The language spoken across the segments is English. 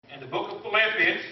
in the book of Philippians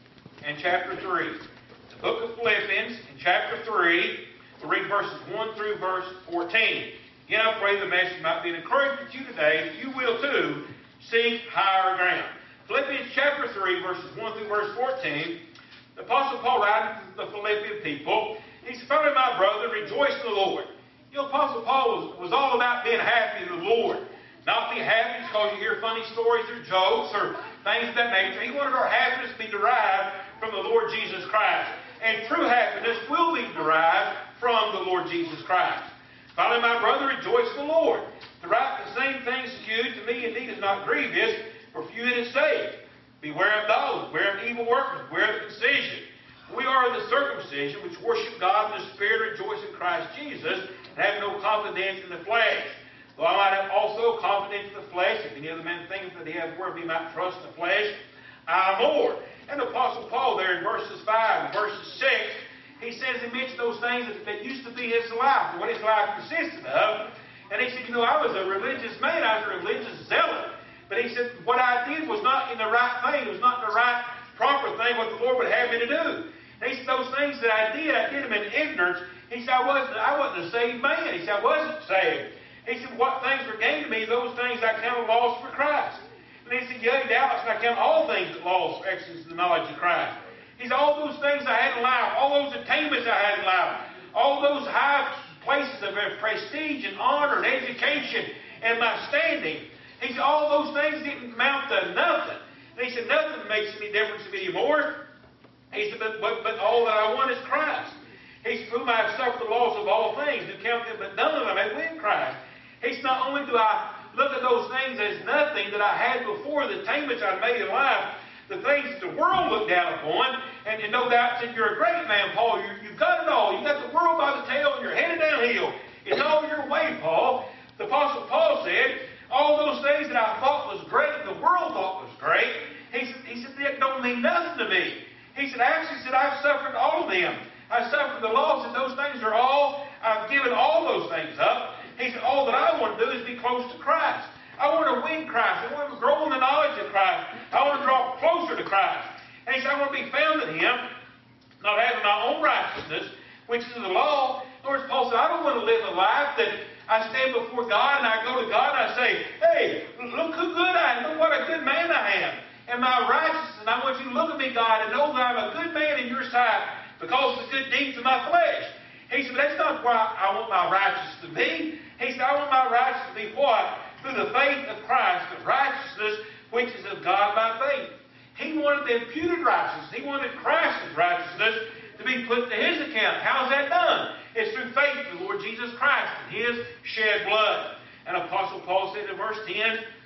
and chapter 3. The book of Philippians in chapter 3, we'll read verses 1 through verse 14. Again, I pray the message might be an encouragement to you today, that you will too seek higher ground. Philippians chapter 3, verses 1 through verse 14, the Apostle Paul writing to the Philippian people, he said, "Finally, my brother, rejoice in the Lord." You know, Apostle Paul was all about being happy in the Lord. Not be happy because you hear funny stories or jokes or things of that nature. He wanted our happiness to be derived from the Lord Jesus Christ. And true happiness will be derived from the Lord Jesus Christ. "Finally, my brother, rejoice in the Lord. To write the same things to you, to me indeed is not grievous, for few it is saved. Beware of dogs, beware of evil workers, beware of concision. We are the circumcision which worship God in the Spirit, rejoice in Christ Jesus, and have no confidence in the flesh. Though I might have also confidence in the flesh, if any other man thinketh that he hath whereof he might trust in the flesh, I am more." And the Apostle Paul there in verses 5 and verses 6, he says, he mentioned those things that used to be his life, what his life consisted of. And he said, you know, I was a religious man, I was a religious zealot. But he said, what I did was not in the right thing, it was not the right, proper thing, what the Lord would have me to do. And he said, those things that I did them in ignorance. He said, I wasn't a saved man. He said, I wasn't saved. He said, what things were gained to me, those things I count lost for Christ. And he said, yea, doubtless I count all things that lost for excellence in the knowledge of Christ. He said, all those things I had in life, all those attainments I had in life, all those high places of prestige and honor and education and my standing, he said, all those things didn't amount to nothing. And he said, nothing makes any difference to me anymore. He said, but all that I want is Christ. He said, whom I have suffered the loss of all things, do count them, but none of them have win Christ. He said, not only do I look at those things as nothing that I had before, the attainments I made in life, the things that the world looked down upon, and no doubt said, you're a great man, Paul. You've got it all. You've got the world by the tail, and you're headed downhill. It's all your way, Paul. The Apostle Paul said, all those things that I thought was great, the world thought was great, he said, that don't mean nothing to me. He said, actually, I've suffered all of them. I've suffered the loss, and those things are all, I've given all those things up. He said, all that I want to do is be close to Christ. I want to win Christ. I want to grow in the knowledge of Christ. I want to draw closer to Christ. And he said, I want to be found in Him, not having my own righteousness, which is the law. In other words, Paul said, I don't want to live a life that I stand before God and I go to God and I say, hey, look who good I am. Look what a good man I am. And my righteousness, and I want you to look at me, God, and know that I'm a good man in your sight because of the good deeds of my flesh. He said, but that's not why I want my righteousness to be. He said, I want my righteousness to be what? Through the faith of Christ, the righteousness which is of God by faith. He wanted the imputed righteousness. He wanted Christ's righteousness to be put to His account. How is that done? It's through faith in the Lord Jesus Christ and His shed blood. And Apostle Paul said in verse 10,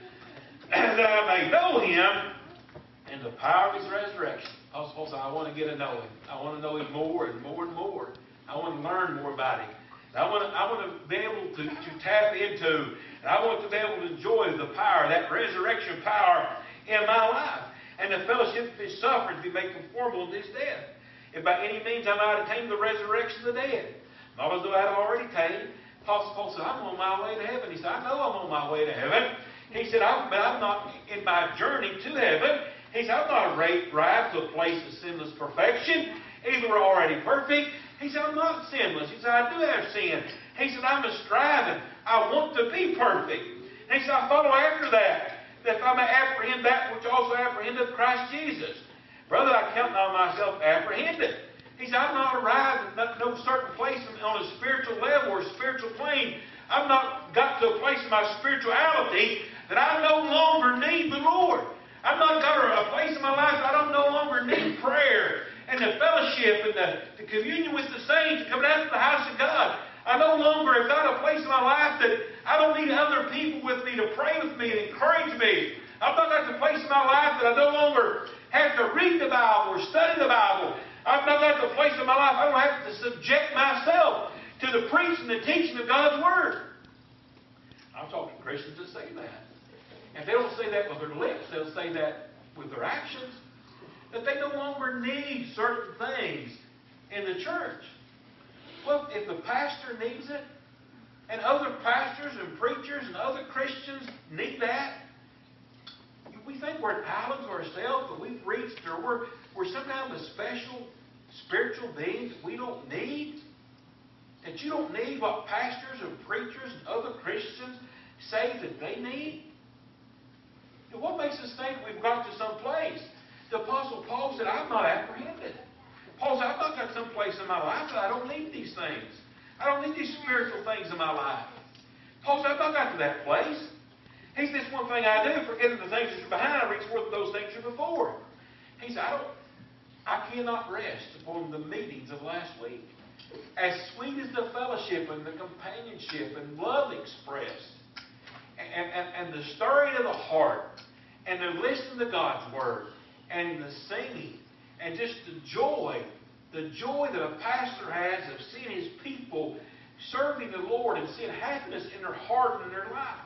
that I may know Him and the power of His resurrection. Apostle Paul said, I want to get to know Him. I want to know Him more and more and more. I want to learn more about Him. I want to be able to tap into, and I want to be able to enjoy the power, that resurrection power in my life. And the fellowship of His sufferings be made conformable to His death. If by any means I might attain the resurrection of the dead. Not as though I had already attained. Apostle Paul said, I'm on my way to heaven. He said, I know I'm on my way to heaven. He said, but I'm not in my journey to heaven. He said, I'm not arrived to a place of sinless perfection. Either we're already perfect. He said, I'm not sinless. He said, I do have sin. He said, I'm a striving. I want to be perfect. And he said, I follow after that I may apprehend that which also apprehended Christ Jesus. Brother, I count not myself apprehended. He said, I've not arrived at no certain place on a spiritual level or a spiritual plane. I've not got to a place in my spirituality that I no longer need the Lord. I've not got a place in my life that I don't no longer need prayer and the fellowship and the communion with the saints, coming out to the house of God. I no longer have got a place in my life that I don't need other people with me to pray with me and encourage me. I've not got the place in my life that I no longer have to read the Bible or study the Bible. I've not got the place in my life I don't have to subject myself to the preaching and the teaching of God's Word. I'm talking to Christians that say that. If they don't say that with their lips, they'll say that with their actions. That they no longer need certain things in the church. Well, if the pastor needs it, and other pastors and preachers and other Christians need that, we think we're islands ourselves, but we've reached, or we're somehow the special spiritual beings that we don't need? That you don't need what pastors and preachers and other Christians say that they need? And what makes us think we've got to some place? The Apostle Paul said, I'm not apprehended. Paul said, I've not got some place in my life that I don't need these things. I don't need these spiritual things in my life. Paul said, I've not got to that place. He said, this one thing I do, forgetting the things that are behind, I reach forth those things that are before. He said, I cannot rest upon the meetings of last week. As sweet as the fellowship and the companionship and love expressed, and the stirring of the heart, and the listening to God's Word, and the singing, and just the joy that a pastor has of seeing his people serving the Lord and seeing happiness in their heart and in their life.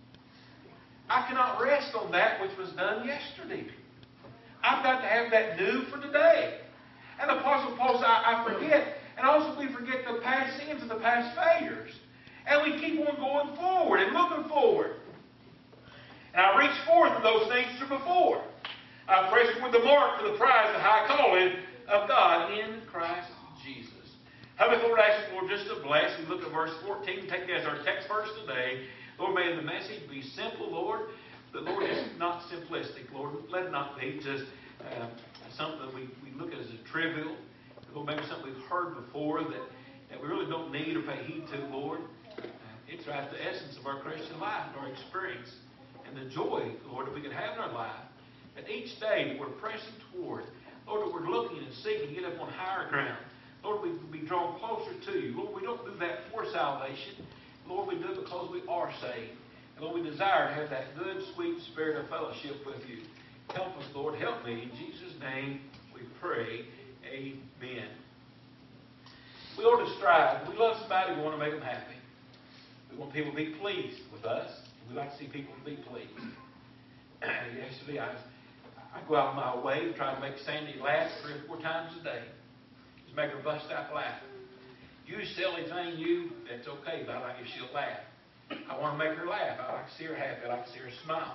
I cannot rest on that which was done yesterday. I've got to have that new for today. And the Apostle Paul said, I forget. And also we forget the past sins and the past failures. And we keep on going forward and looking forward. And I reach forth to those things that are before. I press toward the mark for the prize, the high calling of God in Christ Jesus. Heavenly Lord, I ask you, Lord, just to bless. We look at verse 14, take that as our text verse today. Lord, may the message be simple, Lord. But Lord, it's not simplistic, Lord. Let it not be just something that we look at as a trivial. Lord, maybe something we've heard before that we really don't need or pay heed to, Lord. It's right the essence of our Christian life, our experience, and the joy, Lord, that we can have in our life. That each day that we're pressing toward, Lord, that we're looking and seeking to get up on higher ground. Lord, we be drawn closer to you. Lord, we don't do that for salvation. Lord, we do it because we are saved. And Lord, we desire to have that good, sweet spirit of fellowship with you. Help us, Lord. Help me. In Jesus' name we pray. Amen. We ought to strive. We love somebody. We want to make them happy. We want people to be pleased with us. We like to see people be pleased. Yesterday, I go out of my way to try to make Sandy laugh 3 or 4 times a day. Just make her bust out laughing. You silly thing, that's okay, but I like if she'll laugh. I want to make her laugh. I like to see her happy. I like to see her smile.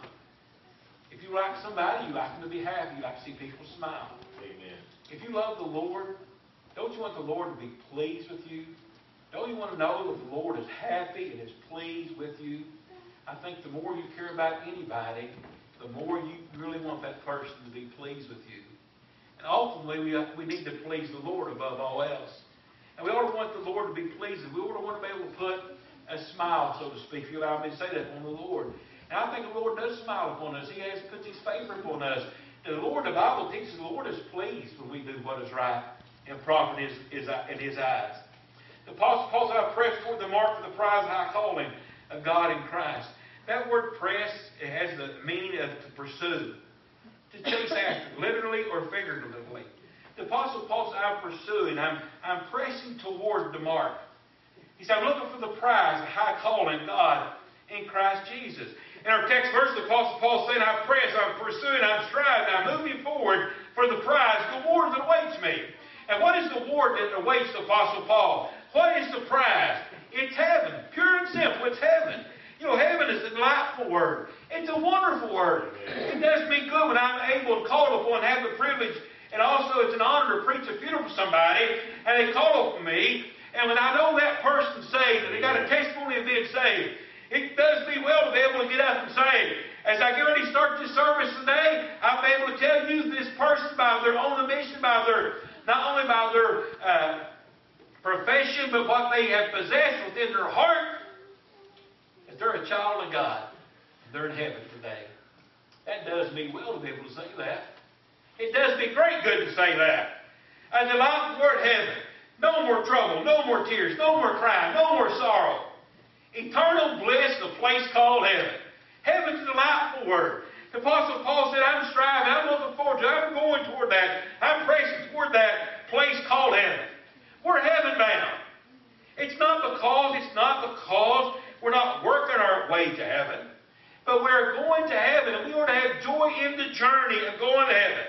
If you like somebody, you like them to be happy. You like to see people smile. Amen. If you love the Lord, don't you want the Lord to be pleased with you? Don't you want to know that the Lord is happy and is pleased with you? I think the more you care about anybody, the more you really want that person to be pleased with you. And ultimately, we need to please the Lord above all else. And we ought to want the Lord to be pleased. We ought to want to be able to put a smile, so to speak, if you allow me to say that, on the Lord. And I think the Lord does smile upon us. He puts His favor upon us. The Lord, the Bible teaches, the Lord is pleased when we do what is right and proper in His eyes. The Apostle Paul said, I press toward the mark for the prize of high calling of God in Christ. That word press, it has the meaning of to pursue, to chase after, literally or figuratively. The Apostle Paul said, I'm pursuing, I'm pressing toward the mark. He said, I'm looking for the prize, the high calling of God in Christ Jesus. In our text verse, the Apostle Paul said, I press, I'm pursuing, I'm striving, I'm moving forward for the prize, the award that awaits me. And what is the award that awaits the Apostle Paul? What is the prize? It's heaven. Pure and simple, it's heaven. You know, heaven is a delightful word. It's a wonderful word. It does me good when I'm able to call upon and have the privilege. And also, it's an honor to preach a funeral for somebody, and they call upon me. And when I know that person's saved, and they got a testimony of being saved, it does me well to be able to get up and say, as I get ready to start this service today, I'll be able to tell you this person by their own admission, by their, not only by their profession, but what they have possessed within their heart, that they're a child of God. They're in heaven today. That does me well to be able to say that. It does me great good to say that. A delightful word, heaven. No more trouble, no more tears, no more crying, no more sorrow. Eternal bliss, the place called heaven. Heaven's a delightful word. The Apostle Paul said, I'm striving, I'm looking forward to it, I'm going toward that, I'm pressing toward that place called heaven. We're heaven bound. It's not because we're not working our way to heaven, but we're going to heaven, and we ought to have joy in the journey of going to heaven.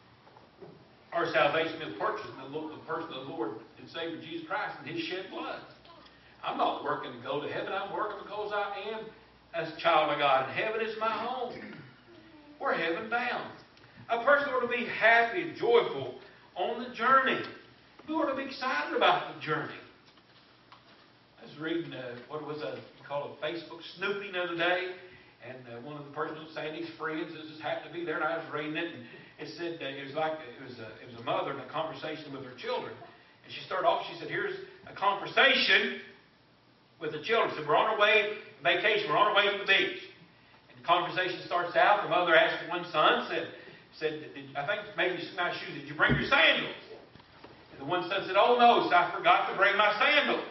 Our salvation is purchased in the person of the Lord and Savior Jesus Christ and His shed blood. I'm not working to go to heaven. I'm working because I am a child of God, and heaven is my home. we're heaven bound. A person ought to be happy and joyful on the journey. We ought to be excited about the journey. I was reading, called a Facebook snooping the other day, and one of the persons, Sandy's friends, just happened to be there, and I was reading it, and it said it was a mother in a conversation with her children, and she started off. She said, "Here's a conversation with the children." She said, "We're on our way vacation. We're on our way to the beach." And the conversation starts out. The mother asked one son, said, "I think maybe some nice shoes. Did you bring your sandals?" And the one son said, "Oh no, so I forgot to bring my sandals."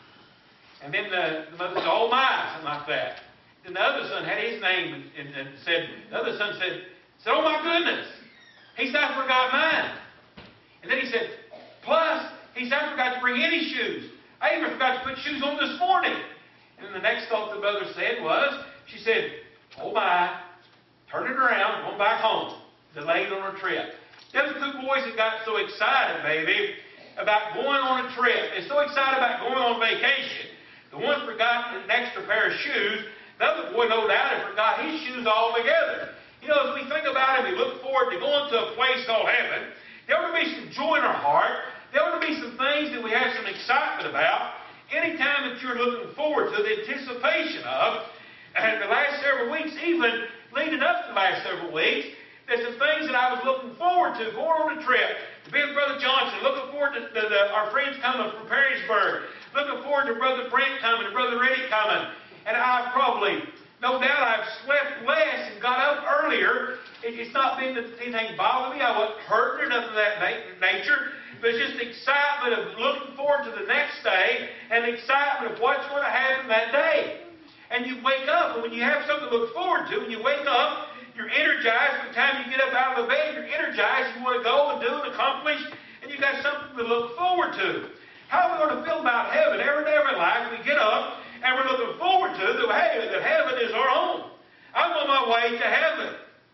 And then the mother said, "Oh my," something like that. Then the other son had his name and said, the other son said, "Oh my goodness." He said, "I forgot mine." And then he said, "Plus," he said, "I forgot to bring any shoes. I even forgot to put shoes on this morning." And then the next thought the mother said was, she said, "Oh my, turn it around, going back home." Delayed on her trip. Those two boys that got so excited, baby, about going on a trip. They're so excited about going on vacation. The one forgot an extra pair of shoes. The other boy, no doubt, had forgot his shoes altogether. You know, as we think about it, we look forward to going to a place called heaven. There ought to be some joy in our heart. There ought to be some things that we have some excitement about. Anytime that you're looking forward to the anticipation of, and the last several weeks, even leading up to the last several weeks, there's some things that I was looking forward to, going on a trip, to be with Brother Johnson, looking forward to our friends coming from Perrysburg, looking forward to Brother Brent coming and Brother Reddy coming. And I've probably, no doubt, I've slept less and got up earlier. It's not been that anything bothering me. I wasn't hurting or nothing of that nature. But it's just the excitement of looking forward to the next day and the excitement of what's going to happen that day. And you wake up, and when you have something to look forward to, when you wake up, you're energized. By the time you get up out of the bed, you're energized. You want to go and do and accomplish, and you got something to look forward to. How are we going to feel about heaven? Every day of our life, we get up, and we're looking forward to that heaven is our home. I'm on my way to heaven.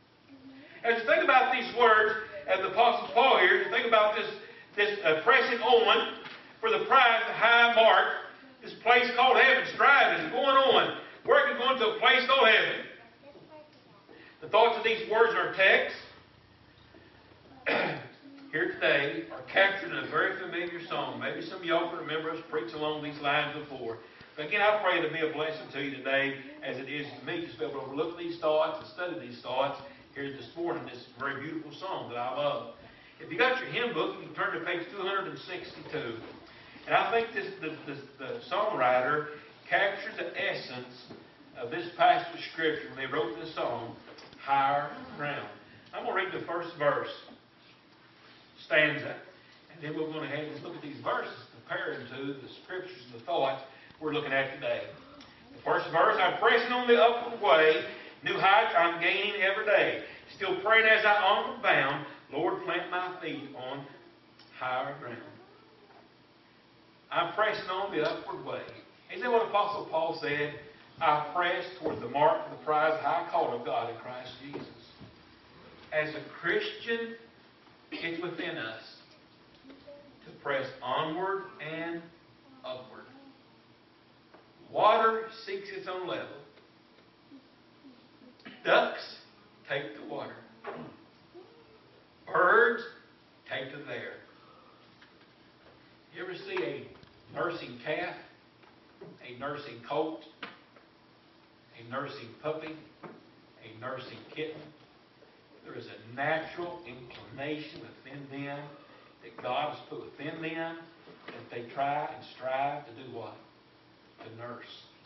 As you think about these words, as the Apostle Paul here, to think about this pressing on for the prize, the high mark, this place called heaven, striving, going on, working, going to a place called heaven. The thoughts of these words in our text here today are captured in a very familiar song. Maybe some of y'all can remember us preach along these lines before. But again, I pray it'll be a blessing to you today, as it is to me, to be able to overlook these thoughts and study these thoughts here this morning. This very beautiful song that I love. If you got your hymn book, you can turn to page 262. And I think the songwriter captured the essence of this passage of Scripture when they wrote this song, Higher Ground. I'm going to read the first verse, stanza, and then we're going to have to look at these verses, compare them to the Scriptures and the thoughts we're looking at today. The first verse, I'm pressing on the upward way, new heights I'm gaining every day. Still praying as I onward bound, Lord, plant my feet on higher ground. I'm pressing on the upward way. Isn't that what Apostle Paul said? I press toward the mark of the prize, the high call of God in Christ Jesus. As a Christian, it's within us to press onward and upward. Water seeks its own level. Ducks take to water. Birds take to the air. You ever see a nursing calf, a nursing colt, a nursing puppy, a nursing kitten? There is a natural inclination within them that God has put within them that they try and strive to do what? To nurse.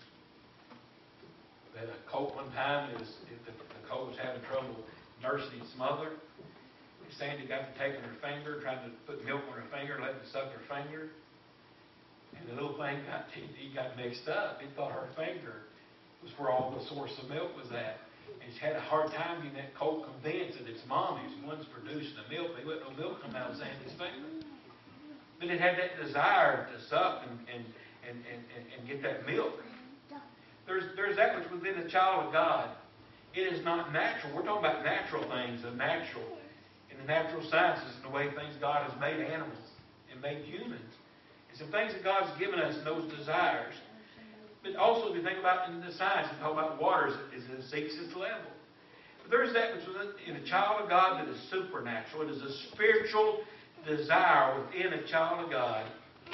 We had a colt one time, the colt was having trouble nursing its mother. Sandy got to taking her finger, trying to put milk on her finger, letting it suck her finger. And the little thing got mixed up. It thought her finger was where all the source of milk was at. And she had a hard time getting that colt convinced that its mommy's the one's producing the milk. There wasn't no milk coming out of Sandy's finger. But it had that desire to suck and get that milk. There's that which within the child of God. It is not natural. We're talking about natural things, the natural. In the natural sciences and the way things God has made animals and made humans. And some things that God's given us in those desires. But also, if you think about in the science, we talk about water as it seeks its level. But there's that in a child of God that is supernatural. It is a spiritual desire within a child of God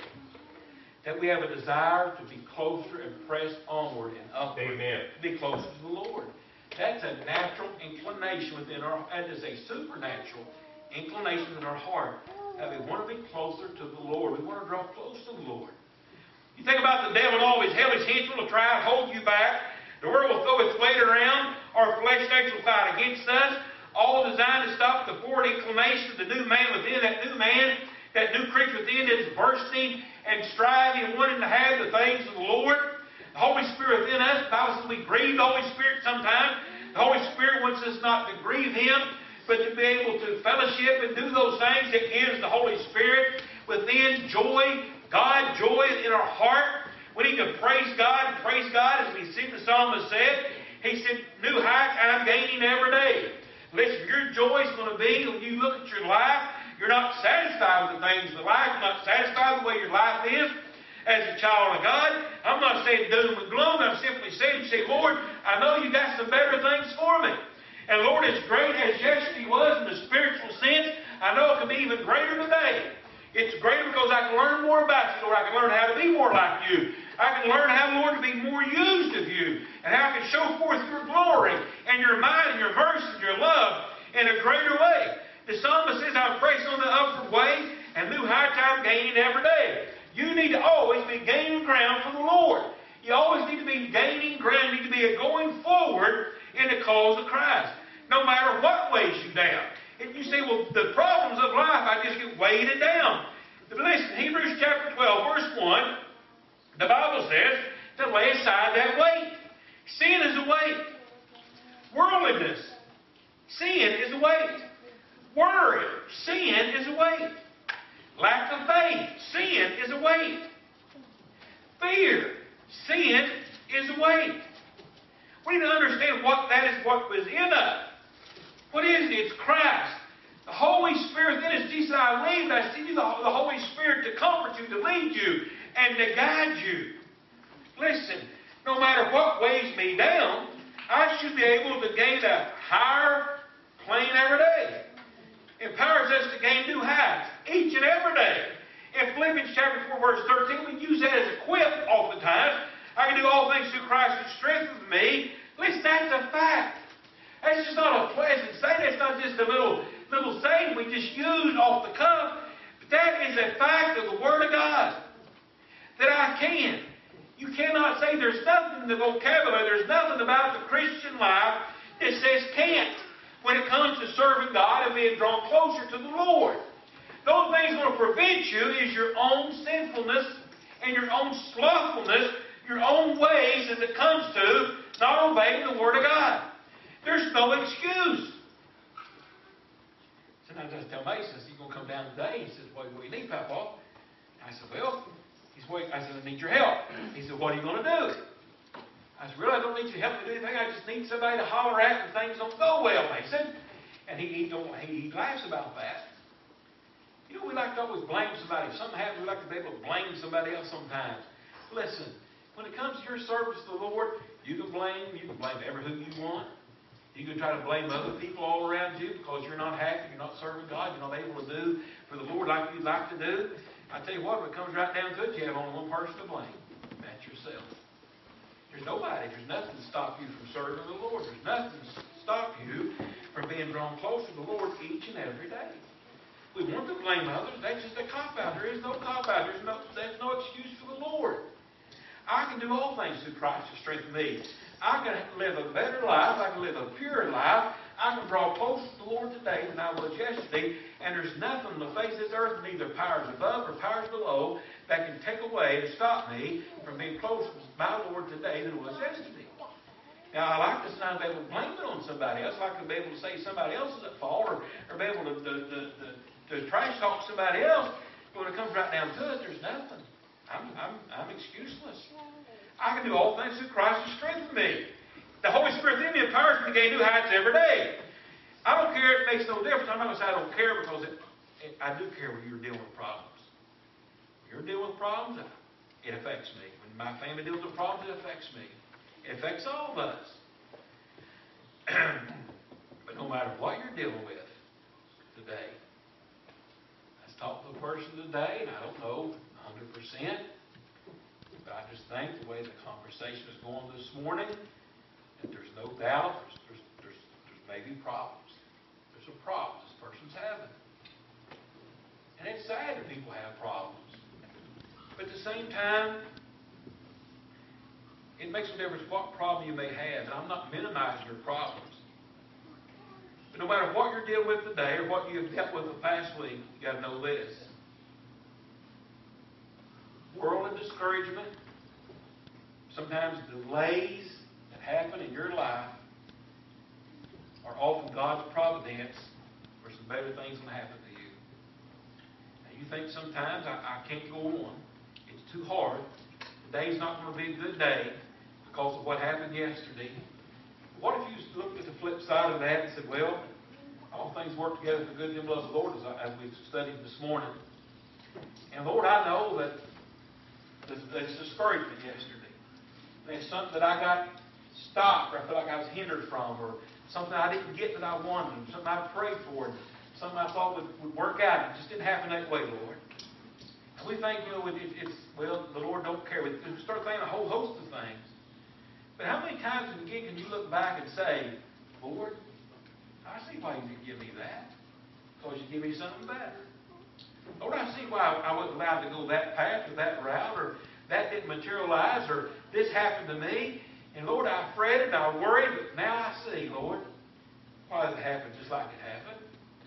that we have a desire to be closer and press onward and upward. Amen. To be closer to the Lord. That's a natural inclination within our, that is a supernatural inclination in our heart that we want to be closer to the Lord. We want to draw close to the Lord. You think about the devil and all his hellish hints will try and hold you back. The world will throw its weight around. Our flesh nature will fight against us. All designed to stop the forward inclination of the new man within. That new man, that new creature within is bursting and striving and wanting to have the things of the Lord. The Holy Spirit within us, the Bible says we grieve the Holy Spirit sometimes. The Holy Spirit wants us not to grieve Him, but to be able to fellowship and do those things that gives the Holy Spirit within joy, God, joy in our heart. We need to praise God as we see the psalmist said. He said, new heights I'm gaining every day. Listen, your joy is going to be when you look at your life, you're not satisfied with the things of life, you're not satisfied with the way your life is. As a child of God, I'm not saying doom and gloom. I'm simply saying, Lord, I know you got some better things for me. And Lord, as great as yesterday was in the spiritual sense, I know it can be even greater today. It's greater because I can learn more about you, Lord. I can learn how to be more like you. I can learn how, Lord, to be more used of you. And how I can show forth your glory and your might and your mercy and your love in a greater way. The psalmist says, I'm pressing on the upward way, and new heights I'm gaining every day. You need to always be gaining ground for the Lord. You always need to be gaining ground. You need to be going forward in the cause of Christ. No matter what weighs you down. If you say, well, the problems of life, I just get weighted down. But listen, Hebrews chapter 12, verse 1, the Bible says to lay aside that weight. Sin is a weight. Worldliness. Sin is a weight. Worry. Sin is a weight. Lack of faith. Sin is a weight. Fear. Sin is a weight. We need to understand what is in us. What is it? It's Christ. The Holy Spirit in us. Jesus said, I leave, but I send you the Holy Spirit to comfort you, to lead you, and to guide you. Listen, no matter what weighs me down, I should be able to gain a higher plane every day. It empowers us to gain new heights each and every day. In Philippians chapter 4, verse 13, we use that as a quip oftentimes. I can do all things through Christ who strengthens me. Listen, that's a fact. That's just not a pleasant saying. That's not just a little saying we just use off the cuff. But that is a fact of the Word of God. That I can. You cannot say there's nothing in the vocabulary, there's nothing about the Christian life that says can't when it comes to serving God and being drawn closer to the Lord. The only thing that's going to prevent you is your own sinfulness and your own slothfulness, your own ways as it comes to not obeying the Word of God. There's no excuse. Sometimes I tell Mason, he's going to come down today. He says, what do you need, Papa? I said, well, I said, I need your help. He said, what are you going to do? I said, really, I don't need you to help me do anything. I just need somebody to holler at when things don't go well, Mason. And he laughs about that. You know, we like to always blame somebody. If something happens, we like to be able to blame somebody else sometimes. Listen, when it comes to your service to the Lord, you can blame every who you want. You can try to blame other people all around you because you're not happy, you're not serving God, you're not able to do for the Lord like you'd like to do. I tell you what, when it comes right down to it, you have only one person to blame. That's yourself. There's nobody. There's nothing to stop you from serving the Lord. There's nothing to stop you from being drawn closer to the Lord each and every day. We want to blame others. That's just a cop-out. There is no cop-out. There's no excuse for the Lord. I can do all things through Christ to strengthen me. I can live a better life. I can live a purer life. I can draw closer to the Lord today than I was yesterday. And there's nothing on the face of this earth, neither powers above or powers below, that can take away and stop me from being closer to my Lord today than it was yesterday. Now, I like to not be able to blame it on somebody else. I like to be able to say somebody else is at fault or be able to trash talk somebody else. But when it comes right down to it, there's nothing. I'm excuseless. I can do all things through Christ who strengthens me. The Holy Spirit in me empowers me to gain new heights every day. I don't care. It makes no difference. I'm not going to say I don't care because I do care when you're dealing with problems. When you're dealing with problems, it affects me. When my family deals with problems, it affects me. It affects all of us. today, and I don't know 100%, but I just think the way the conversation is going this morning, that there's no doubt there's maybe problems. There's a problem this person's having. And it's sad that people have problems. But at the same time, it makes no difference what problem you may have. And I'm not minimizing your problems. But no matter what you're dealing with today or what you've dealt with the past week, you got to know this. Worldly discouragement, sometimes delays that happen in your life are often God's providence for some better things going to happen to you. Now you think sometimes, I can't go on. It's too hard. Today's not going to be a good day because of what happened yesterday. What if you looked at the flip side of that and said, well, all things work together for good and love the Lord, as we studied this morning. And Lord, I know that there's discouragement yesterday. There's something that I got stopped, or I feel like I was hindered from, or something I didn't get that I wanted, and something I prayed for, and something I thought would work out. It just didn't happen that way, Lord. And we think, well, the Lord don't care. We start thinking a whole host of things. But how many times again can you look back and say, Lord, I see why you didn't give me that. Because you give me something better. Lord, I see why I wasn't allowed to go that path or that route, or that didn't materialize, or this happened to me. And Lord, I fretted and I worried, but now I see, Lord, why did it happen just like it happened.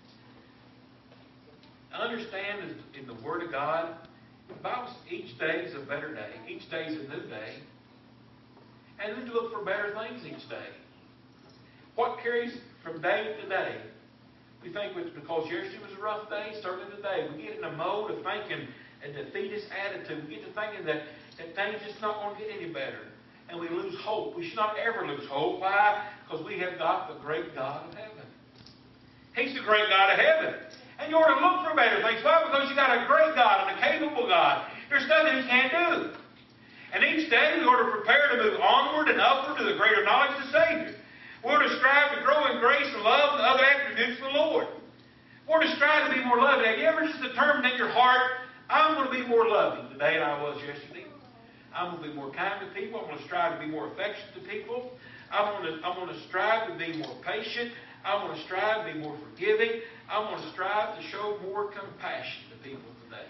I understand in the Word of God, the Bible says each day is a better day. Each day is a new day. And we need to look for better things each day. What carries from day to day? We think it's because yesterday was a rough day, starting today. We get in a mode of thinking a defeatist attitude. We get to thinking that things just not going to get any better. And we lose hope. We should not ever lose hope. Why? Because we have got the great God of heaven. He's the great God of heaven. And you ought to look for better things. Why? Because you got a great God and a capable God. There's nothing He can't do. And each day we ought to prepare to move onward and upward to the greater knowledge of the Savior. We're to strive to grow in grace and love and other attributes of the Lord. We're to strive to be more loving. Have you ever just determined in your heart, I'm going to be more loving today than I was yesterday? I'm going to be more kind to people. I'm going to strive to be more affectionate to people. I'm going to strive to be more patient. I'm going to strive to be more forgiving. I'm going to strive to show more compassion to people today.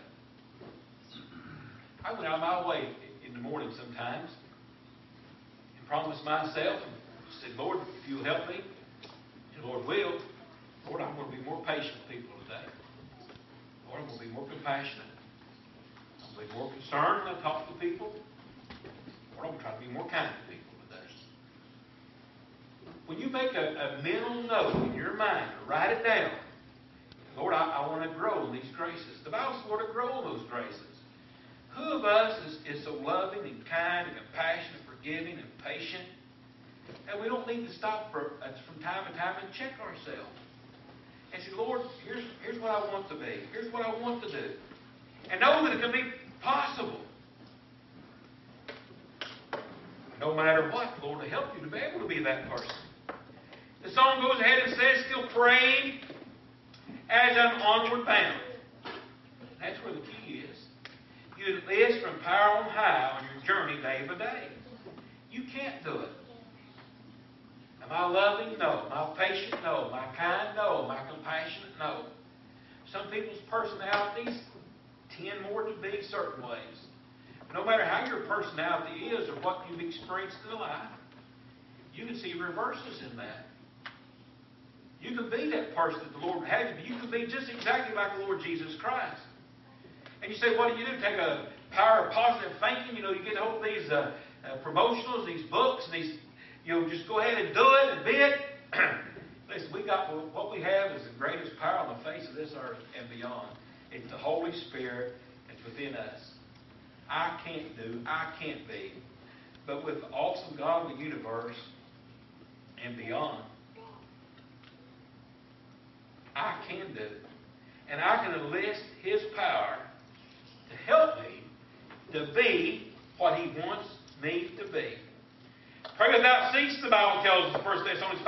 I went out of my way in the morning sometimes and promised myself and said, Lord, if you'll help me, and the Lord will, Lord, I'm going to be more patient with people today. Lord, I'm going to be more compassionate. I'm going to be more concerned when I talk to people. Lord, I'm going to try to be more kind to people today. When you make a mental note in your mind, or write it down, Lord, I want to grow in these graces. The Bible says, Lord, to grow in those graces. Who of us is so loving and kind and compassionate, forgiving and patient? And we don't need to stop from time to time and check ourselves. And say, Lord, here's what I want to be. Here's what I want to do. And know that it can be possible. No matter what, Lord will help you to be able to be that person. The song goes ahead and says, still praying as I'm onward bound. That's where the key is. You enlist from power on high on your journey day by day. You can't do it. Am I loving? No. Am I patient? No. Am I kind? No. Am I compassionate? No. Some people's personalities tend more to be certain ways. No matter how your personality is or what you've experienced in life, you can see reverses in that. You can be that person that the Lord would have you be. You can be just exactly like the Lord Jesus Christ. And you say, what do? Take a power of positive thinking. You get hold of these promotionals, these books, these. Just go ahead and do it and be it. Listen, what we have is the greatest power on the face of this earth and beyond. It's the Holy Spirit. It's within us. I can't be. But with the awesome God of the universe and beyond, I can do it. And I can enlist His power to help me to be what He wants me to be. Pray without cease, the Bible tells us in 1 Thessalonians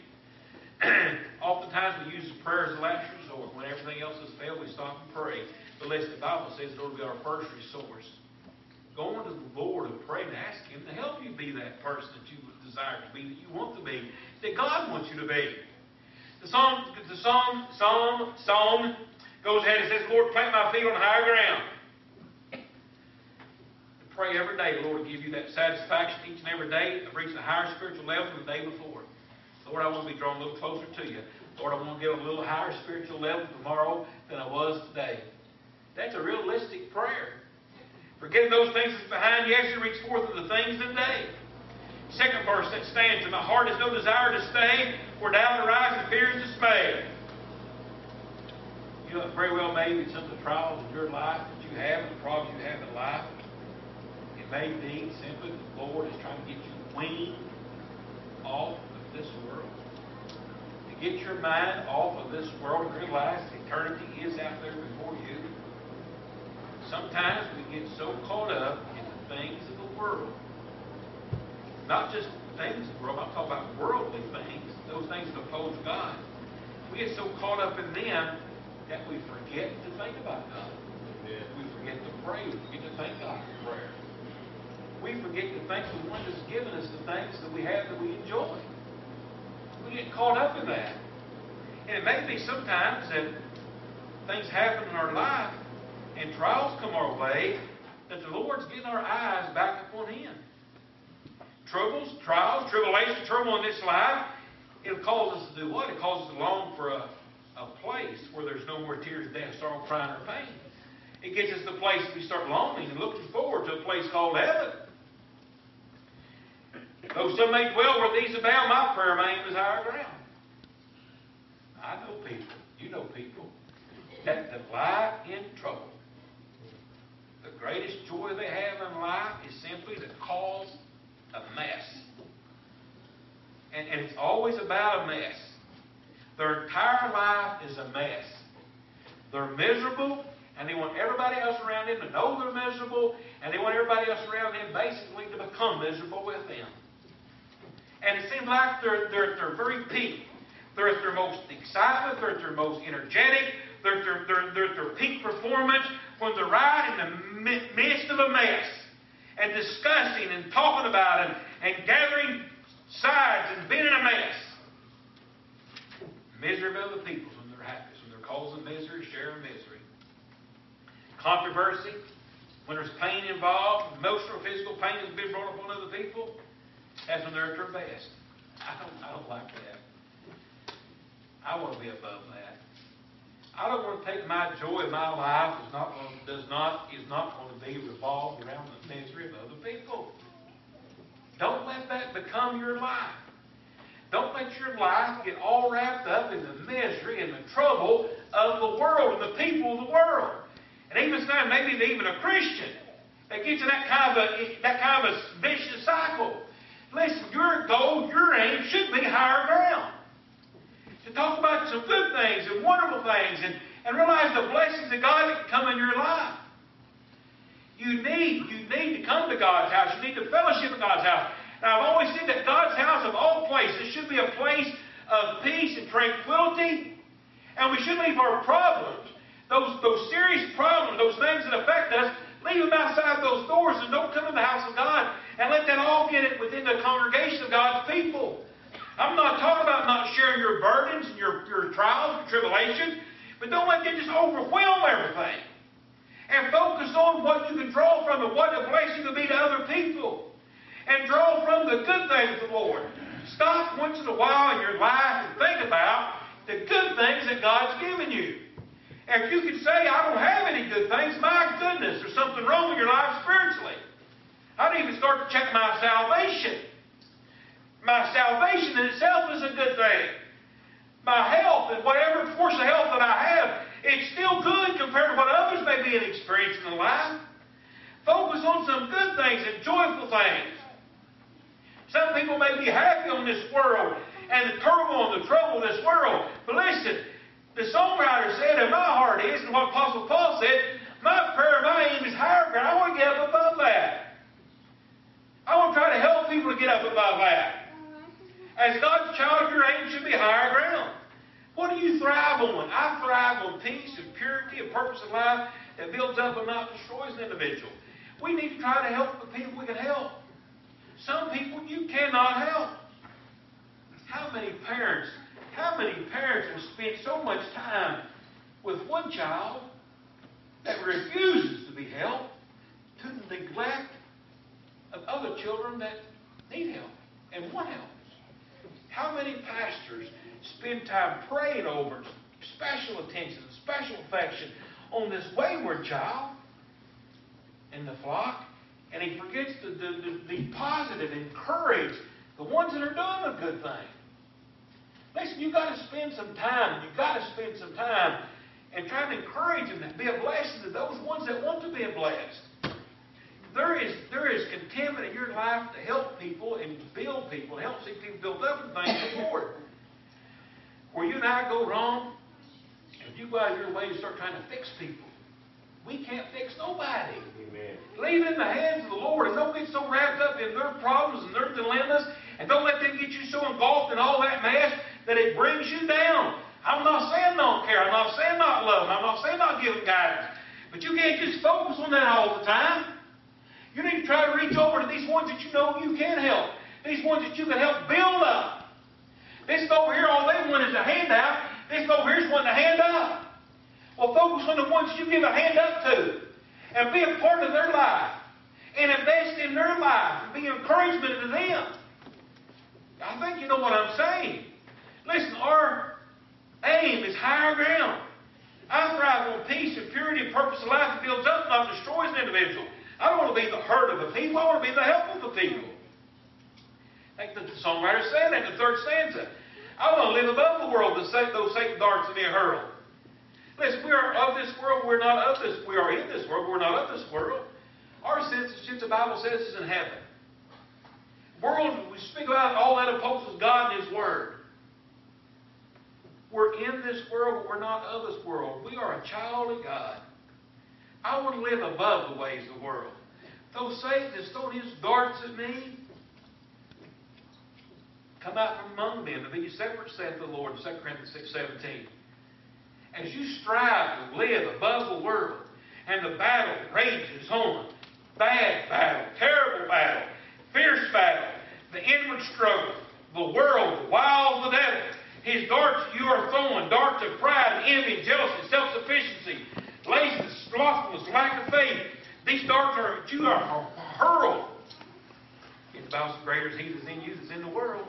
5:17. Oftentimes we use prayer as a last resort. When everything else has failed, we stop and pray. But listen, the Bible says it ought to be our first resource. Go on to the Lord and pray and ask Him to help you be that person that you desire to be, that you want to be, that God wants you to be. The psalm goes ahead and says, Lord, plant my feet on higher ground. Pray every day, Lord, to give you that satisfaction each and every day to reach a higher spiritual level than the day before. Lord, I want to be drawn a little closer to you. Lord, I want to get a little higher spiritual level tomorrow than I was today. That's a realistic prayer. Forgetting those things that's behind you, actually reach forth to the things of the day. Second verse that stands, and my heart has no desire to stay, where doubt arises and fear is dismay. You know, very well maybe some of the trials in your life that you have and the problems you have in life, it may be simply that the Lord is trying to get you weaned off of this world. To get your mind off of this world and realize eternity is out there before you. Sometimes we get so caught up in the things of the world. Not just things of the world, I'm talking about worldly things, those things that oppose God. We get so caught up in them that we forget to think about God. Amen. We forget to pray. We forget to thank God for prayer. We forget to thank the one that's given us the things that we have that we enjoy. We get caught up in that. And it may be sometimes that things happen in our life and trials come our way, that the Lord's getting our eyes back upon Him. Troubles, trials, tribulations, turmoil in this life, it'll cause us to do what? It causes us to long for a place where there's no more tears, death, sorrow, crying, or pain. It gets us to the place we start longing and looking forward to a place called heaven. Though some may dwell where these abound, my prayer, my aim is higher ground. I know people, you know people, that lie in trouble. The greatest joy they have in life is simply to cause a mess. And it's always about a mess. Their entire life is a mess. They're miserable, and they want everybody else around them to know they're miserable, and they want everybody else around them basically to become miserable with them. And it seems like they're at their very peak. They're at their most excitement. They're at their most energetic. They're at their peak performance when they're right in the midst of a mess and discussing and talking about it and gathering sides and being in a mess. Misery of other people when they're happy. When they're causing misery, sharing misery. Controversy, when there's pain involved, emotional, physical pain has been brought upon other people, that's when they're at their best. I don't like that. I want to be above that. I don't want to take my joy in my life is not going to be revolved around the misery of other people. Don't let that become your life. Don't let your life get all wrapped up in the misery and the trouble of the world and the people of the world. And even sometimes maybe even a Christian that gets in that kind of a vicious cycle. Listen, your goal, your aim should be higher ground. To talk about some good things and wonderful things and realize the blessings of God that can come in your life. You need to come to God's house. You need to fellowship in God's house. Now, I've always said that God's house of all places should be a place of peace and tranquility. And we should leave our problems, those serious problems, those things that affect us, leave them outside those doors and don't come in the house of God and let that all get it within the congregation of God's people. I'm not talking about not sharing your burdens and your trials and tribulations, but don't let them just overwhelm everything. And focus on what you can draw from and what the blessing will be to other people. And draw from the good things of the Lord. Stop once in a while in your life and think about the good things that God's given you. And if you can say, I don't have any good things, my goodness, there's something wrong in your life spiritually. I'd even start to check my salvation. My salvation in itself is a good thing. My health and whatever force of health that I have, it's still good compared to what others may be experiencing in life. Focus on some good things and joyful things. Some people may be happy on this world and the turmoil and the trouble of this world. But listen, the songwriter said, and my heart is, and what Apostle Paul said, my prayer, my aim is higher ground. I want to get up above that. I want to try to help people to get up above that. As God's child, your aim should be higher ground. What do you thrive on? I thrive on peace and purity and purpose of life. that builds up and not destroys an individual. We need to try to help the people we can help. Some people you cannot help. How many parents have spent so much time with one child that refuses to be helped to the neglect of other children that need help and want help? How many pastors spend time praying over special attention, special affection on this wayward child in the flock, and he forgets to be positive, encourage the ones that are doing a good thing? Listen, you've got to spend some time. You've got to spend some time and try to encourage them and be a blessing to those ones that want to be a blessed. There is contentment in your life to help people and build people and help see people build up and things for the Lord. Where you and I go wrong, if you go out of your way to start trying to fix people, we can't fix nobody. Amen. Leave it in the hands of the Lord, and don't get so wrapped up in their problems and their dilemmas, and don't let them get you so involved in all that mess that it brings you down. I'm not saying don't care. I'm not saying not love them. I'm not saying not give them guidance. But you can't just focus on that all the time. You need to try to reach over to these ones that you know you can help. These ones that you can help build up. This over here, all they want is a handout. This over here is wanting a hand up. Well, focus on the ones you give a hand up to. And be a part of their life. And invest in their life. And be encouragement to them. I think you know what I'm saying. Listen, our aim is higher ground. I thrive on peace and purity and purpose of life that builds up, not destroys an individual. I don't want to be the hurt of the people. I want to be the help of the people. I think the songwriter said that in the third stanza. I want to live above the world, those Satan darts at me hurl. Listen, we are of this world. We're not of this. We are in this world. We're not of this world. Our citizenship, the Bible says, is in heaven. World, we speak about all that opposes God and His Word. We're in this world, but we're not of this world. We are a child of God. I want to live above the ways of the world. Though Satan is throwing his darts at me, come out from among them to be ye separate, saith the Lord, in 2 Corinthians 6:17. As you strive to live above the world, and the battle rages on, bad battle, terrible battle, fierce battle, the inward struggle, the world, the wiles of the devil, his darts you are throwing, darts of pride, envy, jealousy, self-sufficiency, laziness, slothfulness, lack of faith. These darts you are hurled. If the Bible says, greater is He that's in you that's in the world.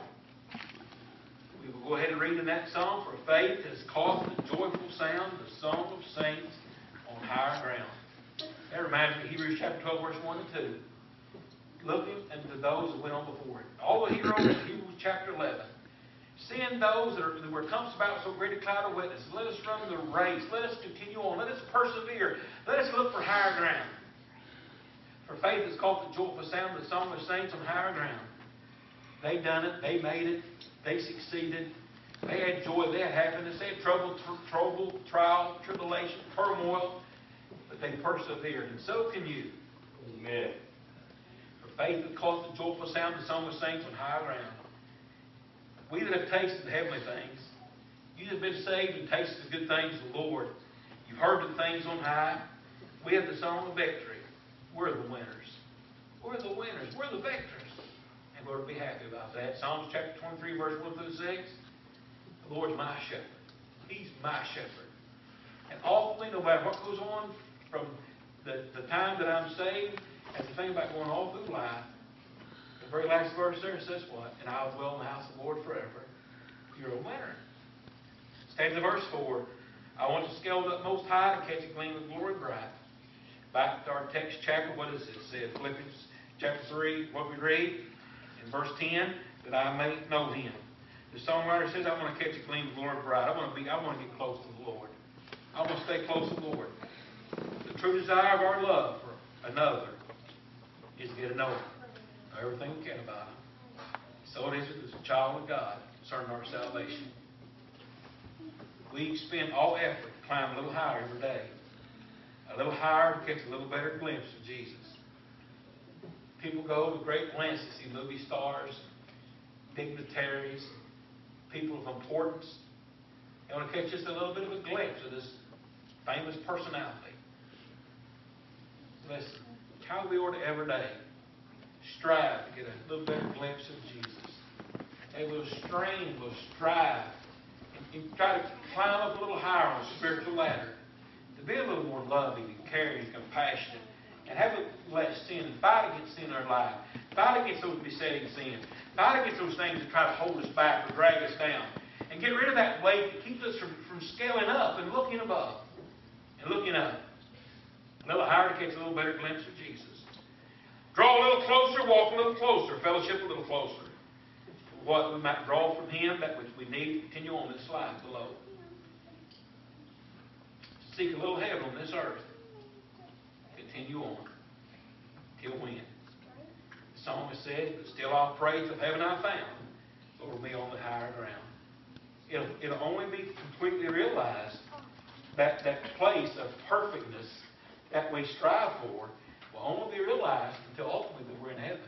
We will go ahead and read in that song, for faith has caused the joyful sound, the song of saints on higher ground. That reminds me of Hebrews chapter 12, verse 1 and 2. Looking unto those that went on before it. All the heroes in Hebrews chapter 11. Seeing those that were compassed about so great a cloud of witnesses, let us run the race. Let us continue on. Let us persevere. Let us look for higher ground. For faith is called the joyful sound, the song of saints on higher ground. They done it. They made it. They succeeded. They had joy. They had happiness. They had trouble, trial, tribulation, turmoil. But they persevered. And so can you. Amen. For faith is called the joyful sound, the song of saints on higher ground. We that have tasted the heavenly things, you that have been saved and tasted the good things of the Lord, you've heard the things on high. We have the song of victory. We're the winners. We're the winners. We're the victors. And Lord, be happy about that. Psalms chapter 23, verse 1 through 6. The Lord's my shepherd. He's my shepherd. And ultimately, no matter what goes on from the time that I'm saved and the thing about going all through life, the very last verse there says what? And I'll dwell in the house of the Lord forever. You're a winner. Stanza verse 4. I want to scale up most high to catch a gleam of glory bright. Back to our text chapter, what does it say? Philippians chapter 3, what we read in verse 10, that I may know Him. The songwriter says, I want to catch a gleam of glory bright. I want to get close to the Lord. I want to stay close to the Lord. The true desire of our love for another is to get to know Him. Everything we can about Him. So it is as a child of God concerning our salvation. We spend all effort to climb a little higher every day. A little higher to catch a little better glimpse of Jesus. People go to great lengths to see movie stars, dignitaries, people of importance. They want to catch just a little bit of a glimpse of this famous personality. Listen, how we ought to every day strive to get a little better glimpse of Jesus. And we'll strain, we'll strive, and try to climb up a little higher on the spiritual ladder. To be a little more loving and caring and compassionate. And have a little less sin. And fight against sin in our life. Fight against those besetting sins. Fight against those things that try to hold us back or drag us down. And get rid of that weight that keeps us from scaling up and looking above. And looking up. A little higher to catch a little better glimpse of Jesus. Draw a little closer, walk a little closer, fellowship a little closer. What we might draw from Him, that which we need, continue on this slide below. Seek a little heaven on this earth. Continue on. Till when? The psalmist said, "But still I'll pray till heaven I found, Lord, me on the higher ground." It'll only be completely realized that place of perfectness that we strive for will only be realized until ultimately we're in heaven.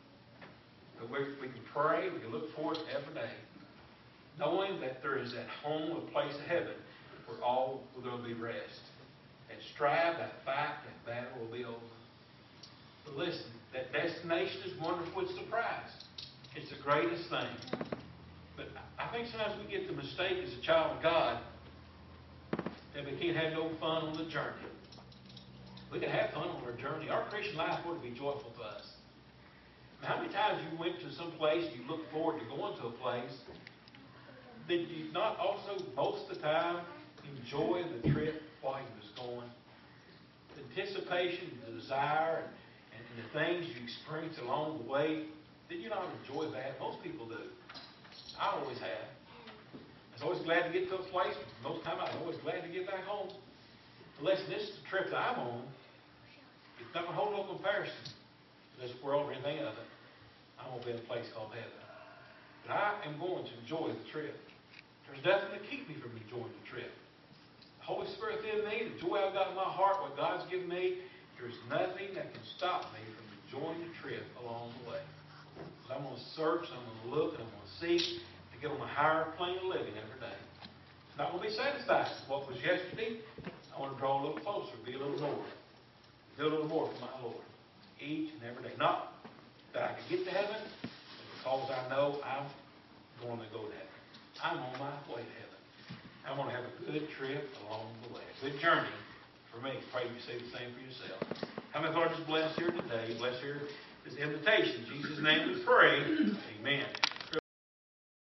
But we can pray, we can look forward to every day, knowing that there is that home, a place of heaven, where all will going to be rest. That strive, that fight, that battle will be over. But listen, that destination is wonderful. It's the prize. It's the greatest thing. But I think sometimes we get the mistake as a child of God that we can't have no fun on the journey. We can have fun on our journey. Our Christian life ought to be joyful to us. How many times you went to some place, you looked forward to going to a place, did you not also, most of the time, enjoy the trip while you was going? The anticipation, the desire, and the things you experienced along the way, did you not enjoy that? Most people do. I always have. I was always glad to get to a place. Most of the time, I was always glad to get back home. But listen, this is the trip that I'm on. It's not going to hold no comparison to this world or anything of it. I'm going to be in a place called heaven. But I am going to enjoy the trip. There's nothing to keep me from enjoying the trip. The Holy Spirit in me, the joy I've got in my heart, what God's given me, there's nothing that can stop me from enjoying the trip along the way. So I'm going to search, I'm going to look, and I'm going to seek to get on a higher plane of living every day. It's not going to be satisfied with what was yesterday. I want to draw a little closer, be a little more. Do a little more for my Lord. Each and every day. Not that I can get to heaven, but because I know I'm going to go to heaven. I'm on my way to heaven. I'm going to have a good trip along the way. A good journey for me. Pray you say the same for yourself. How many Lord just bless here today? Bless here this invitation. In Jesus' name we pray. Amen.